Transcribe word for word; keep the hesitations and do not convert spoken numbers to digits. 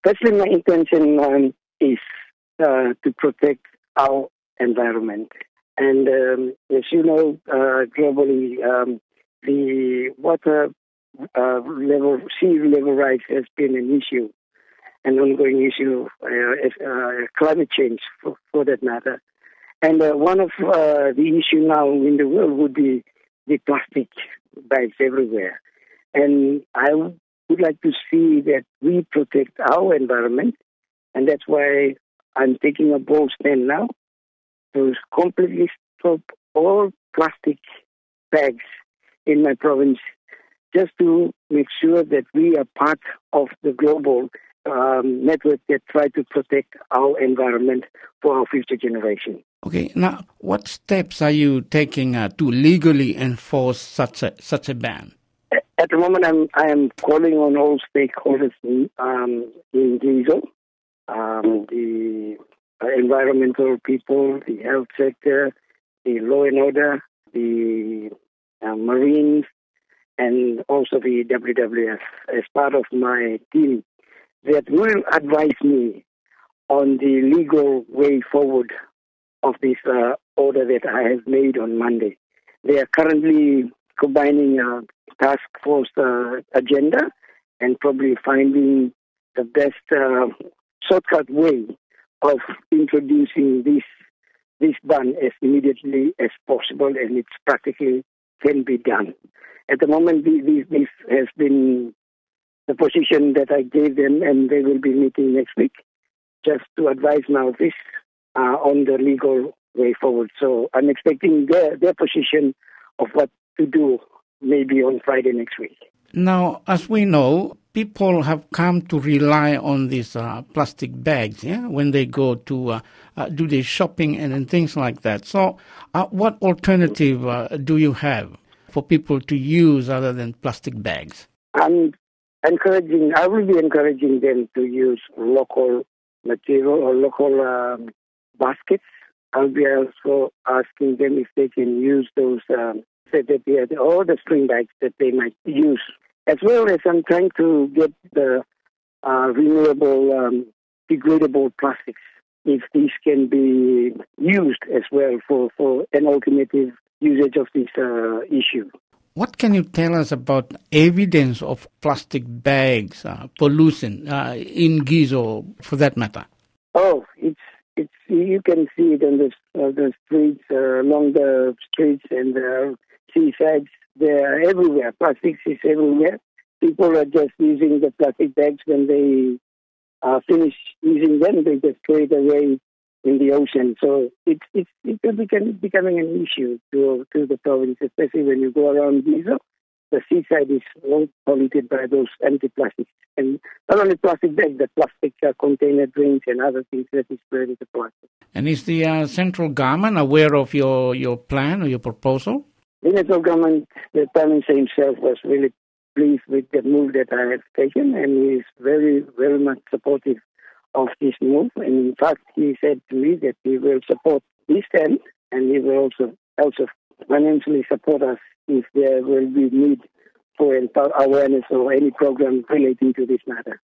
Firstly, my intention um, is uh, to protect our environment. And um, as you know, uh, globally, um, the water uh, level, sea level rise has been an issue, an ongoing issue, uh, uh, climate change for, for that matter. And uh, one of uh, the issues now in the world would be the plastic bags everywhere. And I would like to see that we protect our environment, and that's why I'm taking a bold stand now to completely stop all plastic bags in my province, just to make sure that we are part of the global um, network that try to protect our environment for our future generation. Okay, now what steps are you taking uh, to legally enforce such a such a ban? At the moment, I'm I am calling on all stakeholders in, um, in GIZO, um, the uh, environmental people, the health sector, the law and order, the uh, Marines, and also the W W F as part of my team that will advise me on the legal way forward of this uh, order that I have made on Monday. They are currently combining a task force uh, agenda and probably finding the best uh, shortcut way of introducing this this ban as immediately as possible, and it's practically can be done. At the moment, this, this has been the position that I gave them, and they will be meeting next week just to advise now this uh, on the legal way forward. So I'm expecting their, their position of what to do maybe on Friday next week. Now, as we know, people have come to rely on these uh, plastic bags yeah, when they go to uh, uh, do their shopping and, and things like that. So uh, what alternative uh, do you have for people to use other than plastic bags? I'm encouraging, I will be encouraging them to use local material or local um, baskets. I'll be also asking them if they can use those um, that they had, all the string bags that they might use. As well as I'm trying to get the uh, renewable, um, degradable plastics, if these can be used as well for, for an alternative usage of this uh, issue. What can you tell us about evidence of plastic bags, uh, pollution uh, in GIZO, for that matter? Oh, it's it's you can see it on the uh, the streets, uh, along the streets and the seasides. They're everywhere. Plastics is everywhere. People are just using the plastic bags when they uh, finish using them. They just throw it away in the ocean. So it's it's it's becoming an issue to to the province, especially when you go around GIZO. The seaside is all polluted by those empty plastics, and not only plastic bags, the plastic uh, container drinks and other things that is spread into plastic. And is the uh, central government aware of your, your plan or your proposal? The central government, the Prime Minister himself was really pleased with the move that I have taken, and he is very, very much supportive of this move. And in fact, he said to me that he will support this stand, and he will also also financially support us if there will be need for awareness or any program relating to this matter.